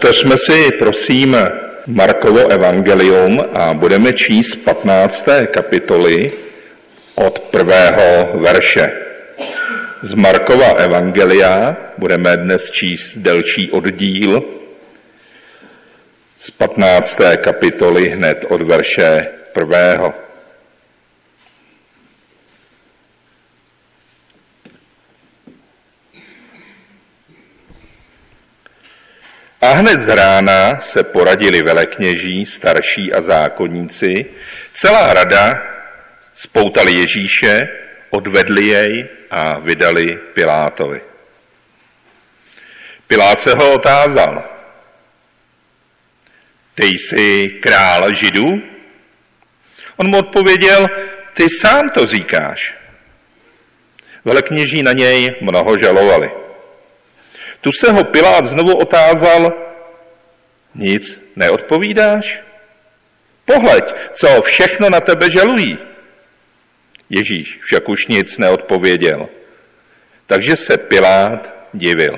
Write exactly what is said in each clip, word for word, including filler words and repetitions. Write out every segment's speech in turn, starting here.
Otevřme si, prosím, Markovo evangelium a budeme číst patnácté kapitoly od prvého verše. Z Markova evangelia budeme dnes číst delší oddíl z patnácté kapitoly hned od verše prvého. A hned z rána se poradili velekněží, starší a zákonníci. Celá rada spoutali Ježíše, odvedli jej a vydali Pilátovi. Pilát se ho otázal. Ty jsi král Židů? On mu odpověděl, ty sám to říkáš. Velekněží na něj mnoho žalovali. Tu se ho Pilát znovu otázal, nic neodpovídáš? Pohleď, co všechno na tebe žalují. Ježíš však už nic neodpověděl, takže se Pilát divil.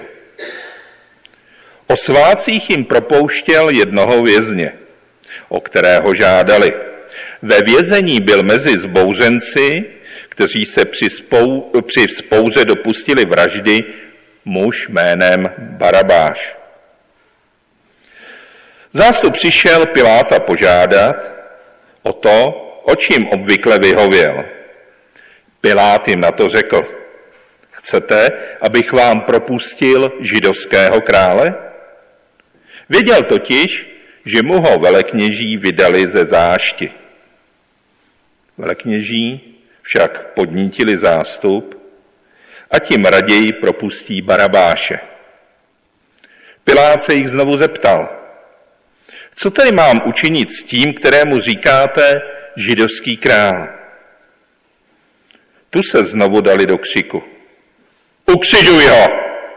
O svátcích jim propouštěl jednoho vězně, o kterého žádali. Ve vězení byl mezi zbouřenci, kteří se při, spou, při vzpouře dopustili vraždy, muž jménem Barabáš. Zástup přišel Piláta požádat o to, o čím obvykle vyhověl. Pilát jim na to řekl, chcete, abych vám propustil židovského krále? Věděl totiž, že mu ho velekněží vydali ze zášti. Velekněží však podnítili zástup a tím raději propustí Barabáše. Pilát se jich znovu zeptal, co tedy mám učinit s tím, kterému říkáte židovský král? Tu se znovu dali do křiku. Ukřižuj ho!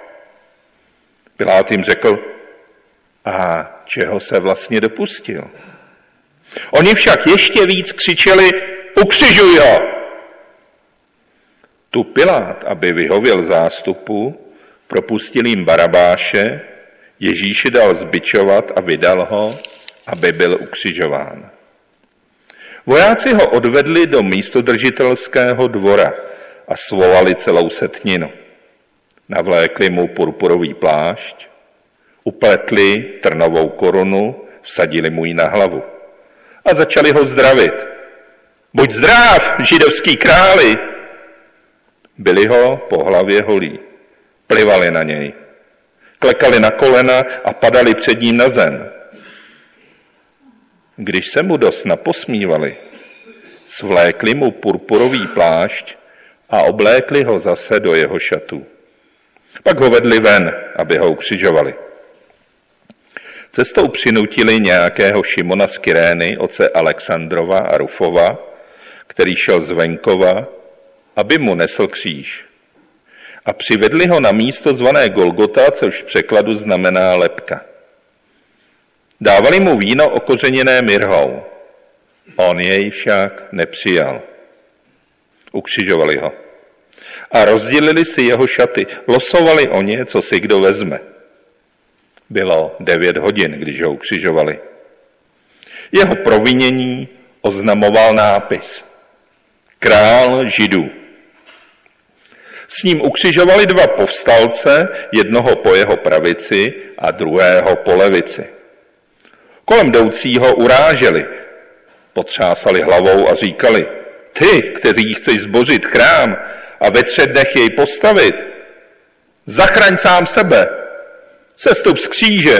Pilát jim řekl, a čeho se vlastně dopustil? Oni však ještě víc křičeli, ukřižuj ho! Tu Pilát, aby vyhověl zástupu, propustil jim Barabáše, Ježíše dal zbičovat a vydal ho, aby byl ukřižován. Vojáci ho odvedli do místodržitelského dvora a svolali celou setninu. Navlékli mu purpurový plášť, upletli trnovou korunu, vsadili mu ji na hlavu a začali ho zdravit. Buď zdrav, židovský králi! Byli ho po hlavě holí, plivali na něj, klekali na kolena a padali před ním na zem. Když se mu dost naposmívali, svlékli mu purpurový plášť a oblékli ho zase do jeho šatů. Pak ho vedli ven, aby ho ukřižovali. Cestou přinutili nějakého Šimona z Kyrény, otce Alexandrova a Rufova, který šel z venkova, aby mu nesl kříž. A přivedli ho na místo zvané Golgota, což v překladu znamená lebka. Dávali mu víno okořeněné mirhou. On jej však nepřijal. Ukřižovali ho. A rozdělili si jeho šaty. Losovali o ně, co si kdo vezme. Bylo devět hodin, když ho ukřižovali. Jeho provinění oznamoval nápis. Král Židů. S ním ukřižovali dva povstalce, jednoho po jeho pravici a druhého po levici. Kolem jdoucího uráželi, potřásali hlavou a říkali, ty, kteří chceš zbořit chrám a ve třech dnech jej postavit, zachraň sám sebe, sestup z kříže.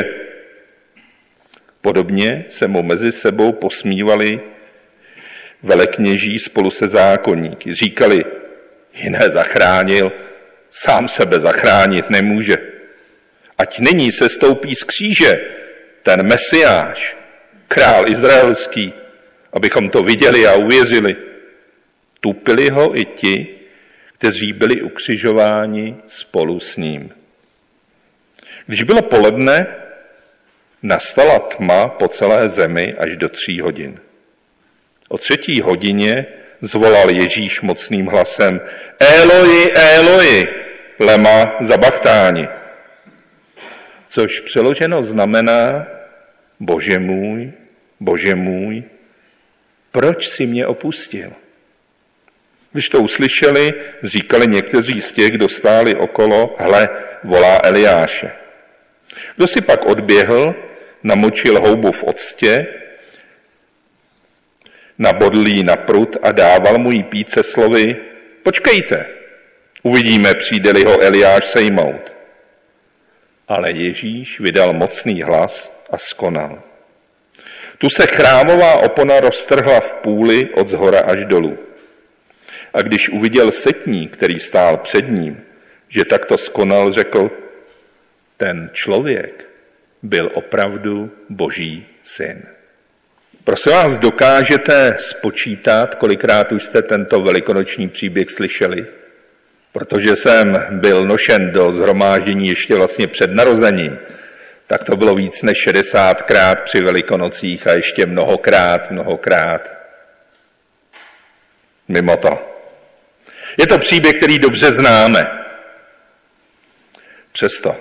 Podobně se mu mezi sebou posmívali velekněží spolu se zákonníky. Říkali, jiné zachránil, sám sebe zachránit nemůže. Ať nyní sestoupí z kříže ten Mesiáš, král izraelský, abychom to viděli a uvěřili. Tupili ho i ti, kteří byli ukřižováni spolu s ním. Když bylo poledne, nastala tma po celé zemi až do tří hodin. O třetí hodině zvolal Ježíš mocným hlasem Eloi, Eloi, lema sabachthani, což přeloženo znamená Bože můj, Bože můj, proč jsi mě opustil? Když to uslyšeli, říkali někteří z těch, kdo stáli okolo, hle, volá Eliáše. Kdo si pak odběhl, namočil houbu v octě, nabodl jí na prut a dával mu jí pít se slovy, počkejte, uvidíme, přijde-li ho Eliáš sejmout. Ale Ježíš vydal mocný hlas a skonal. Tu se chrámová opona roztrhla v půli od zhora až dolů. A když uviděl setník, který stál před ním, že takto skonal, řekl, ten člověk byl opravdu Boží syn. Prosím vás, dokážete spočítat, kolikrát už jste tento velikonoční příběh slyšeli? Protože jsem byl nošen do shromáždění ještě vlastně před narozením, tak to bylo víc než šedesátkrát při Velikonocích a ještě mnohokrát, mnohokrát mimo to. Je to příběh, který dobře známe. Přesto.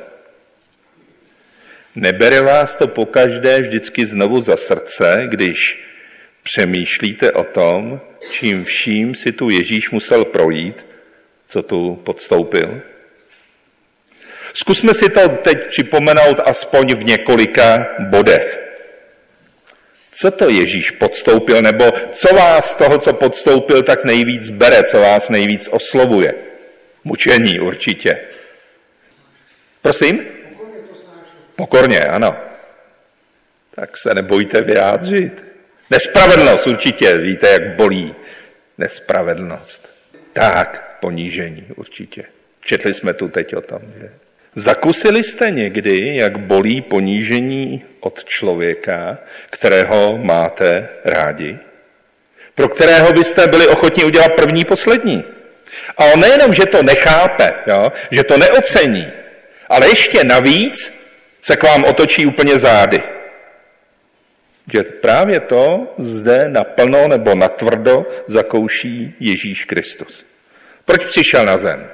Nebere vás to pokaždé vždycky znovu za srdce, když přemýšlíte o tom, čím vším si tu Ježíš musel projít, co tu podstoupil? Zkusme si to teď připomenout aspoň v několika bodech. Co to Ježíš podstoupil, nebo co vás z toho, co podstoupil, tak nejvíc bere, co vás nejvíc oslovuje? Mučení určitě. Prosím? Pokorně, ano. Tak se nebojte vyjádřit. Nespravedlnost určitě, víte, jak bolí nespravedlnost. Tak, ponížení určitě. Četli jsme tu teď o tom, že? Zakusili jste někdy, jak bolí ponížení od člověka, kterého máte rádi? Pro kterého byste byli ochotní udělat první, poslední? A on nejenom, že to nechápe, jo? Že to neocení, ale ještě navíc se k vám otočí úplně zády. Že právě to zde naplno nebo natvrdo zakouší Ježíš Kristus. Proč přišel na zem?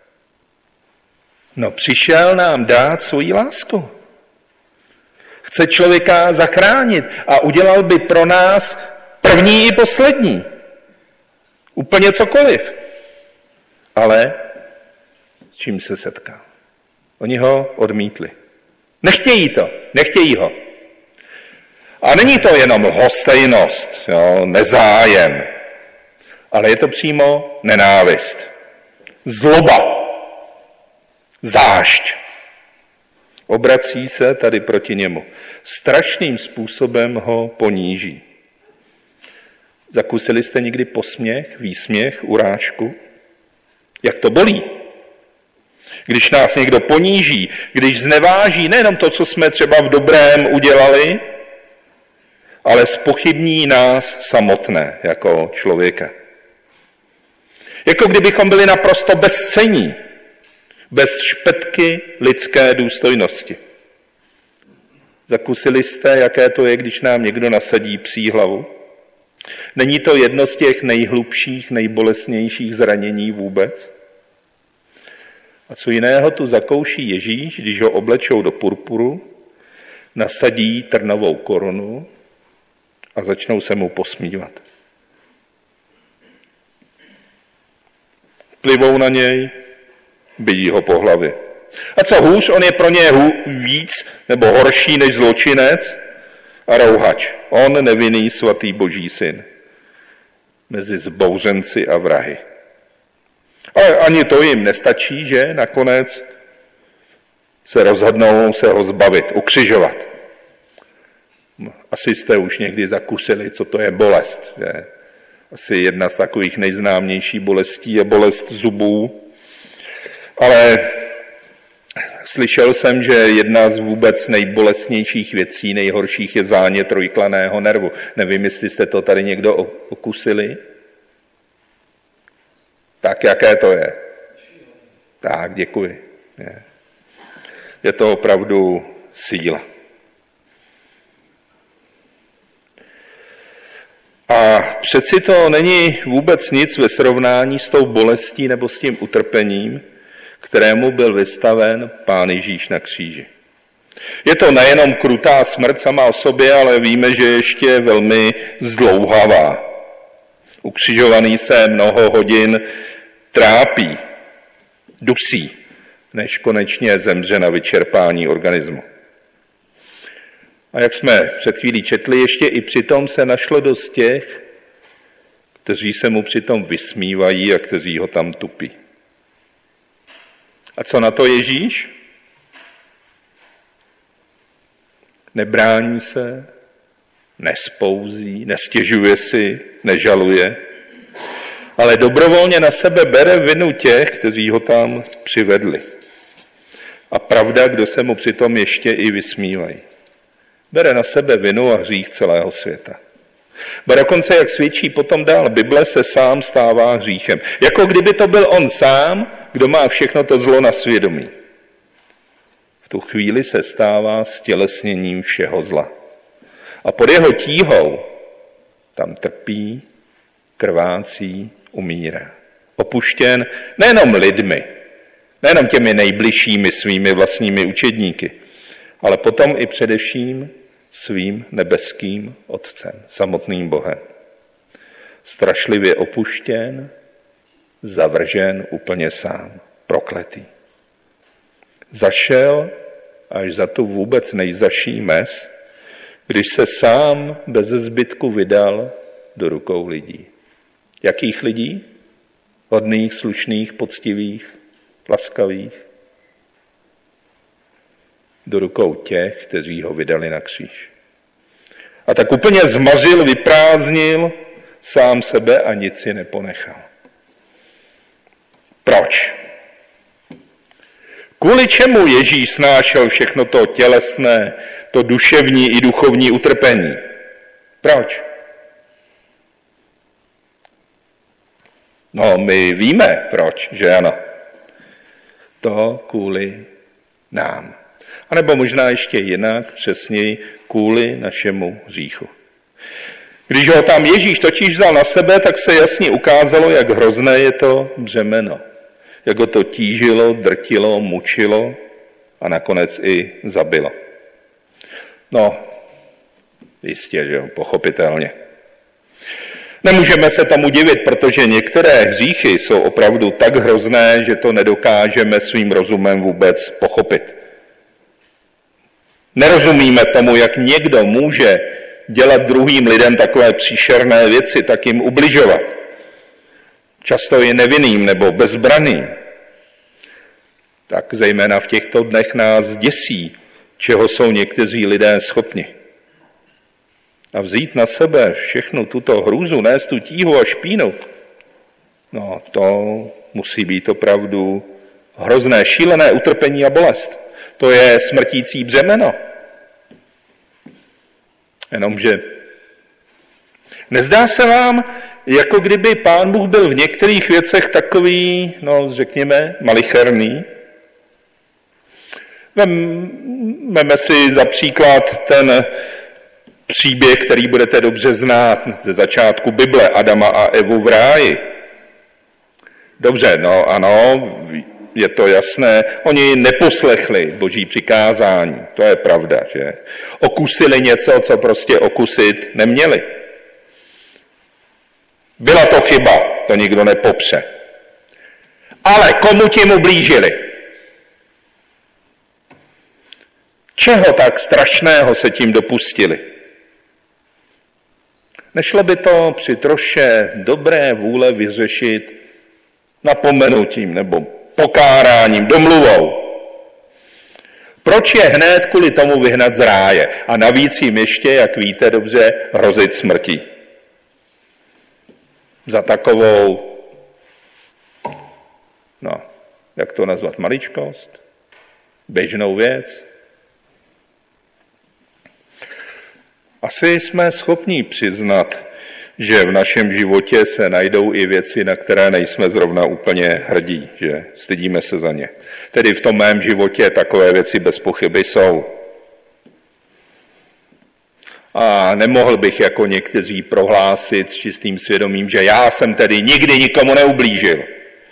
No, přišel nám dát svoji lásku. Chce člověka zachránit a udělal by pro nás první i poslední. Úplně cokoliv. Ale s čím se setkal? Oni ho odmítli. Nechtějí to, nechtějí ho. A není to jenom lhostejnost, jo, nezájem, ale je to přímo nenávist, zloba, zášť. Obrací se tady proti němu. Strašným způsobem ho poníží. Zakusili jste někdy posměch, výsměch, urážku? Jak to bolí? Když nás někdo poníží, když zneváží nejenom to, co jsme třeba v dobrém udělali, ale zpochybní nás samotné jako člověka. Jako kdybychom byli naprosto bezcenní, bez špetky lidské důstojnosti. Zakusili jste, jaké to je, když nám někdo nasadí psí hlavu? Není to jedno z těch nejhlubších, nejbolestnějších zranění vůbec? A co jiného tu zakouší Ježíš, když ho oblečou do purpuru, nasadí trnovou korunu a začnou se mu posmívat. Plivou na něj, bijí ho po hlavě. A co hůř, on je pro ně víc nebo horší než zločinec a rouhač. On nevinný svatý Boží syn. Mezi zbouřenci a vrahy. Ale ani to jim nestačí, že nakonec se rozhodnou se ho zbavit, ukřižovat. Asi jste už někdy zakusili, co to je bolest. Že? Asi jedna z takových nejznámějších bolestí je bolest zubů. Ale slyšel jsem, že jedna z vůbec nejbolestnějších věcí, nejhorších je zánět trojklaného nervu. Nevím, jestli jste to tady někdo okusili. Tak jaké to je? Tak, děkuji. Je, je to opravdu síla. A přeci to není vůbec nic ve srovnání s tou bolestí nebo s tím utrpením, kterému byl vystaven Pán Ježíš na kříži. Je to nejenom krutá smrt sama o sobě, ale víme, že ještě velmi zdlouhavá. Ukřižovaný se mnoho hodin trápí, dusí, než konečně zemře na vyčerpání organismu. A jak jsme před chvílí četli, ještě i přitom se našlo dost těch, kteří se mu přitom vysmívají a kteří ho tam tupí. A co na to Ježíš? Nebrání se, nespouzí, nestěžuje si, nežaluje, ale dobrovolně na sebe bere vinu těch, kteří ho tam přivedli. A pravda, kdo se mu přitom ještě i vysmívají. Bere na sebe vinu a hřích celého světa. Ba dokonce, jak svědčí potom dál Bible, se sám stává hříchem. Jako kdyby to byl on sám, kdo má všechno to zlo na svědomí. V tu chvíli se stává stělesněním všeho zla. A pod jeho tíhou tam trpí, krvácí, umírá. Opuštěn nejenom lidmi, nejenom těmi nejbližšími svými vlastními učedníky, ale potom i především svým nebeským Otcem, samotným Bohem. Strašlivě opuštěn, zavržen úplně sám, prokletý. Zašel až za tu vůbec nejzaší mez, když se sám bez zbytku vydal do rukou lidí. Jakých lidí? Hodných, slušných, poctivých, laskavých. Do rukou těch, kteří ho vydali na kříž. A tak úplně zmařil, vyprázdnil sám sebe a nic si neponechal. Proč? Kvůli čemu Ježíš snášel všechno to tělesné, to duševní i duchovní utrpení? Proč? No, my víme proč, že ano. To kvůli nám. A nebo možná ještě jinak, přesněji, kvůli našemu hříchu. Když ho tam Ježíš totiž vzal na sebe, tak se jasně ukázalo, jak hrozné je to břemeno. Jak ho to tížilo, drtilo, mučilo a nakonec i zabilo. No, jistě, že jo, pochopitelně. Nemůžeme se tomu divit, protože některé hříchy jsou opravdu tak hrozné, že to nedokážeme svým rozumem vůbec pochopit. Nerozumíme tomu, jak někdo může dělat druhým lidem takové příšerné věci, tak jim ubližovat. Často i nevinným nebo bezbranným. Tak zejména v těchto dnech nás děsí, čeho jsou někteří lidé schopni. A vzít na sebe všechnu tuto hrůzu, nést tu tíhu a špínu, no to musí být opravdu hrozné, šílené utrpení a bolest. To je smrtící břemeno. Jenomže nezdá se vám, jako kdyby Pán Bůh byl v některých věcech takový, no řekněme, malicherný? Vemme si za příklad ten příběh, který budete dobře znát ze začátku Bible, Adama a Evu v ráji. Dobře, no ano, je to jasné, oni neposlechli Boží přikázání, to je pravda, že? Okusili něco, co prostě okusit neměli. Byla to chyba, to nikdo nepopře. Ale komu tím ublížili? Čeho tak strašného se tím dopustili? Nešlo by to při troše dobré vůle vyřešit napomenutím nebo pokáráním, domluvou? Proč je hned kvůli tomu vyhnat z ráje? A navíc jim ještě, jak víte dobře, hrozit smrtí. Za takovou, no, jak to nazvat, maličkost? Běžnou věc? Asi jsme schopni přiznat, že v našem životě se najdou i věci, na které nejsme zrovna úplně hrdí, že stydíme se za ně. Tedy v tom mém životě takové věci bez pochyby jsou. A nemohl bych jako někteří prohlásit s čistým svědomím, že já jsem tedy nikdy nikomu neublížil.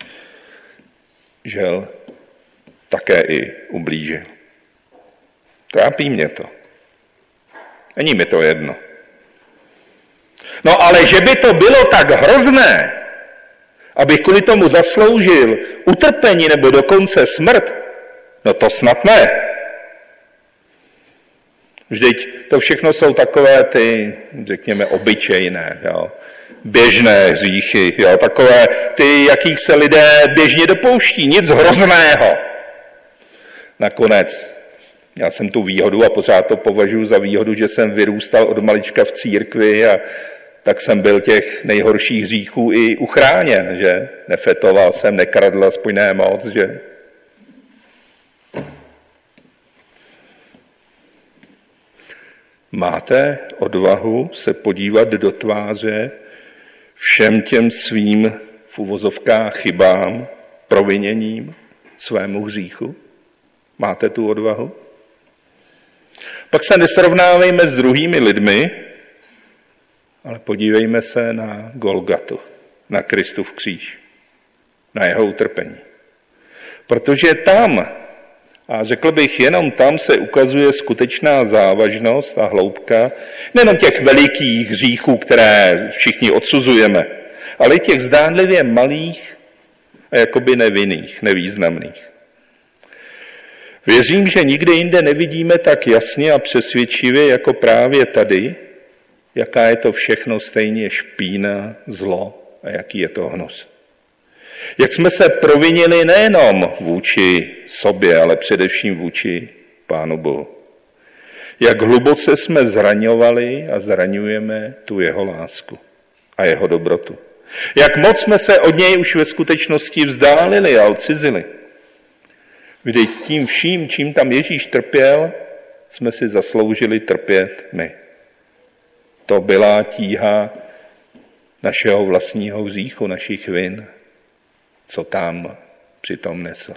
Žel, také i ublížil. Trápí mě to. Není mi to jedno. No ale že by to bylo tak hrozné, abych kvůli tomu zasloužil utrpení nebo dokonce smrt, no to snad ne. Vždyť to všechno jsou takové ty, řekněme, obyčejné, jo, běžné hříchy, jo, takové ty, jakých se lidé běžně dopouští, nic hrozného. Nakonec, já jsem tu výhodu a pořád to považuji za výhodu, že jsem vyrůstal od malička v církvi a tak jsem byl těch nejhorších hříchů i uchráněn, že nefetoval jsem, nekradl, aspoň ne moc, že. Máte odvahu se podívat do tváře všem těm svým v uvozovkách chybám, proviněním, svému hříchu? Máte tu odvahu? Pak se nesrovnávejme s druhými lidmi, ale podívejme se na Golgatu, na Kristův kříž, na jeho utrpení. Protože tam, a řekl bych, jenom tam se ukazuje skutečná závažnost a hloubka nejenom těch velikých hříchů, které všichni odsuzujeme, ale i těch zdánlivě malých a jakoby nevinných, nevýznamných. Věřím, že nikde jinde nevidíme tak jasně a přesvědčivě jako právě tady, jaká je to všechno stejně špína, zlo a jaký je to hnus. Jak jsme se provinili nejenom vůči sobě, ale především vůči Pánu Bohu. Jak hluboce jsme zraňovali a zraňujeme tu jeho lásku a jeho dobrotu. Jak moc jsme se od něj už ve skutečnosti vzdálili a odcizili. Vždyť tím vším, čím tam Ježíš trpěl, jsme si zasloužili trpět my. To byla tíha našeho vlastního hříchu, našich vin, co tam přitom nesl.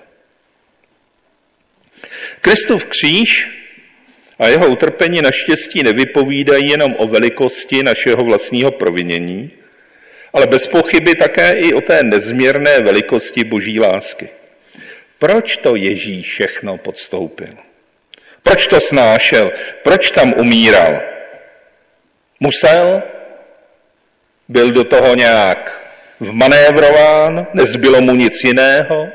Kristův kříž a jeho utrpení naštěstí nevypovídají jenom o velikosti našeho vlastního provinění, ale bez pochyby také i o té nezměrné velikosti Boží lásky. Proč to Ježíš všechno podstoupil? Proč to snášel? Proč tam umíral? Musel? Byl do toho nějak vmanévrován? Nezbylo mu nic jiného?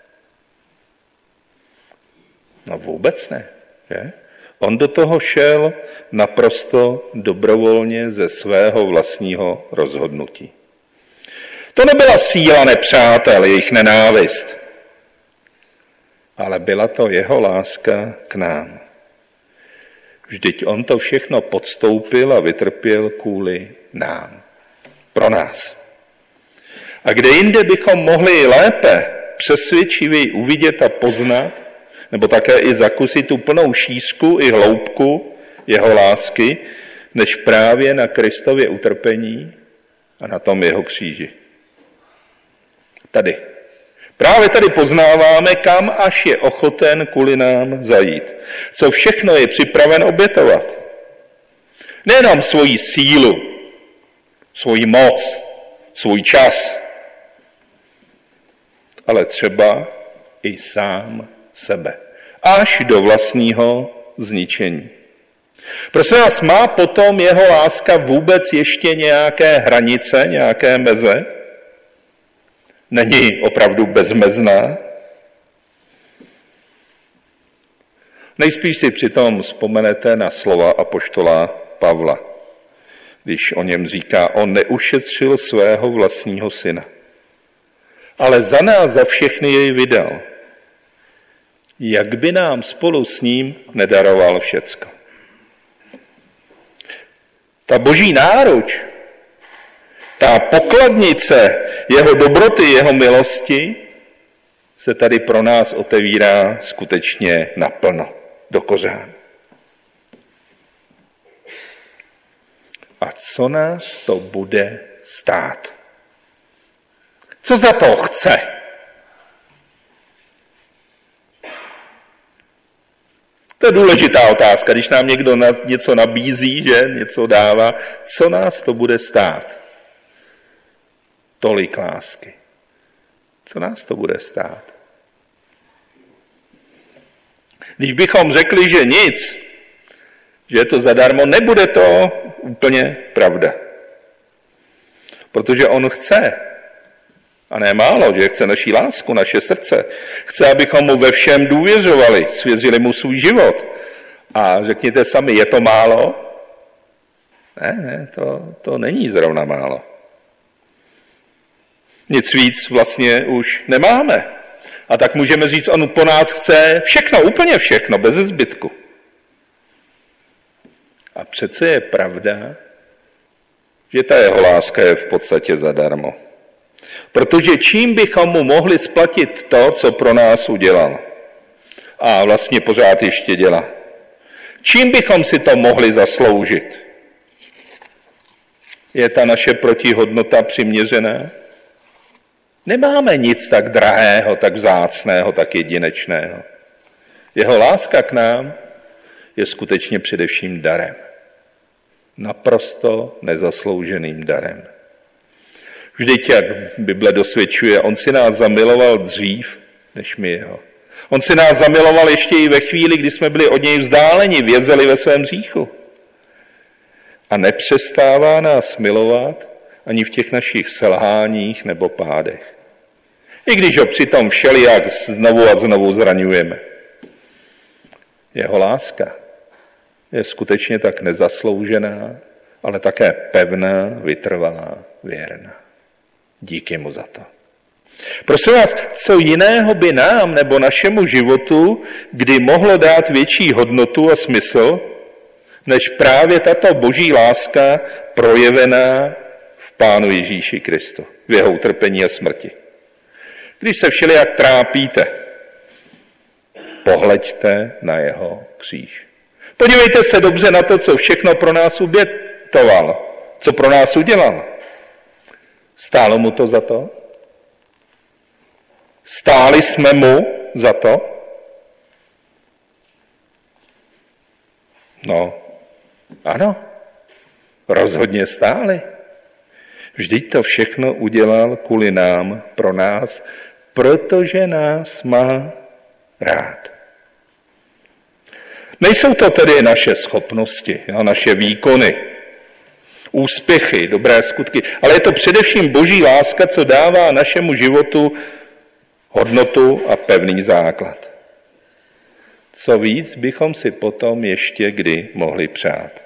No vůbec ne. Že? On do toho šel naprosto dobrovolně ze svého vlastního rozhodnutí. To nebyla síla nepřátel, jejich nenávist, ale byla to jeho láska k nám. Vždyť on to všechno podstoupil a vytrpěl kvůli nám. Pro nás. A kde jinde bychom mohli lépe, přesvědčivěji uvidět a poznat, nebo také i zakusit tu plnou šířku i hloubku jeho lásky, než právě na Kristově utrpení a na tom jeho kříži. Tady. Právě tady poznáváme, kam až je ochoten kvůli nám zajít. Co všechno je připraven obětovat. Nejenom svoji sílu, svoji moc, svůj čas, ale třeba i sám sebe. Až do vlastního zničení. Prosím vás, má potom jeho láska vůbec ještě nějaké hranice, nějaké meze? Není opravdu bezmezná? Nejspíš si přitom vzpomenete na slova apoštola Pavla, když o něm říká, on neušetřil svého vlastního syna, ale za nás, za všechny jej vydal. Jak by nám spolu s ním nedaroval všecko. Ta boží náruč, ta pokladnice jeho dobroty, jeho milosti se tady pro nás otevírá skutečně naplno, do kořán. A co nás to bude stát? Co za to chce? To je důležitá otázka, když nám někdo něco nabízí, že něco dává, co nás to bude stát? Tolik lásky. Co nás to bude stát? Když bychom řekli, že nic, že je to zadarmo, nebude to úplně pravda. Protože on chce, a ne málo, že chce naši lásku, naše srdce. Chce, abychom mu ve všem důvěřovali, svěřili mu svůj život. A řekněte sami, je to málo? Ne, ne, to, to není zrovna málo. Nic víc vlastně už nemáme. A tak můžeme říct, on po nás chce všechno, úplně všechno, bez zbytku. A přece je pravda, že ta jeho láska je v podstatě zadarmo. Protože čím bychom mu mohli splatit to, co pro nás udělal? A vlastně pořád ještě dělá. Čím bychom si to mohli zasloužit? Je ta naše protihodnota přiměřená? Nemáme nic tak drahého, tak vzácného, tak jedinečného. Jeho láska k nám je skutečně především darem. Naprosto nezaslouženým darem. Vždyť, jak Bible dosvědčuje, on si nás zamiloval dřív, než my jeho. On si nás zamiloval ještě i ve chvíli, kdy jsme byli od něj vzdáleni, vězeli ve svém hříchu. A nepřestává nás milovat ani v těch našich selháních nebo pádech. I když ho přitom všelijak znovu a znovu zraňujeme. Jeho láska je skutečně tak nezasloužená, ale také pevná, vytrvalá, věrná. Díky mu za to. Prosím vás, co jiného by nám nebo našemu životu kdy mohlo dát větší hodnotu a smysl, než právě tato boží láska projevená v Pánu Ježíši Kristu, v jeho utrpení a smrti. Když se všelijak trápíte, pohleďte na jeho kříž. Podívejte se dobře na to, co všechno pro nás obětoval, co pro nás udělal. Stálo mu to za to? Stáli jsme mu za to? No, ano, rozhodně stáli. Vždyť to všechno udělal kvůli nám, pro nás, protože nás má rád. Nejsou to tedy naše schopnosti, jo, naše výkony, úspěchy, dobré skutky, ale je to především boží láska, co dává našemu životu hodnotu a pevný základ. Co víc bychom si potom ještě kdy mohli přát.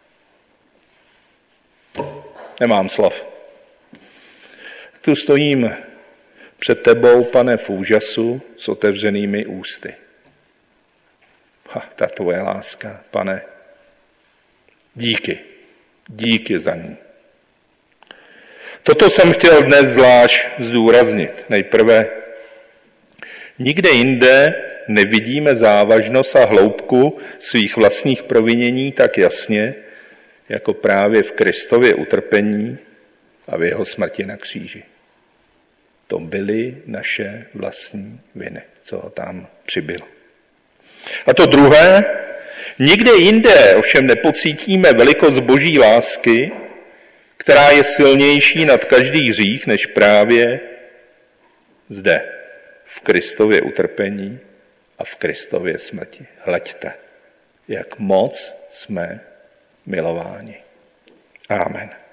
Nemám slov. Tu stojím před tebou, Pane, v úžasu s otevřenými ústy. Ha, ta tvoje láska, Pane, díky, díky za ní. Toto jsem chtěl dnes zvlášť zdůraznit. Nejprve, nikde jinde nevidíme závažnost a hloubku svých vlastních provinění tak jasně, jako právě v Kristově utrpení a v jeho smrti na kříži. To byly naše vlastní viny, co ho tam přibylo. A to druhé, nikde jinde ovšem nepocítíme velikost boží lásky, která je silnější nad každý hřích, než právě zde, v Kristově utrpení a v Kristově smrti. Hleďte, jak moc jsme milováni. Amen.